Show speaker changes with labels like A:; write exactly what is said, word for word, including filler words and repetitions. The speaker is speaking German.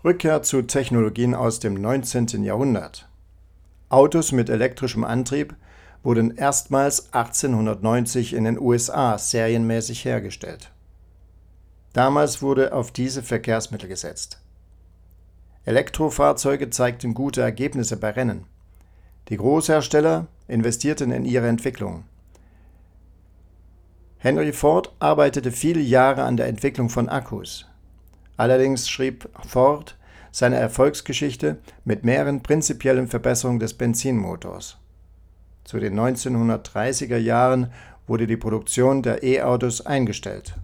A: Rückkehr zu Technologien aus dem neunzehnten Jahrhundert. Autos mit elektrischem Antrieb wurden erstmals achtzehnhundertneunzig in den U S A serienmäßig hergestellt. Damals wurde auf diese Verkehrsmittel gesetzt. Elektrofahrzeuge zeigten gute Ergebnisse bei Rennen. Die Großhersteller investierten in ihre Entwicklung. Henry Ford arbeitete viele Jahre an der Entwicklung von Akkus. Allerdings schrieb Ford seine Erfolgsgeschichte mit mehreren prinzipiellen Verbesserungen des Benzinmotors. Zu den neunzehnhundertdreißiger Jahren wurde die Produktion der E-Autos eingestellt.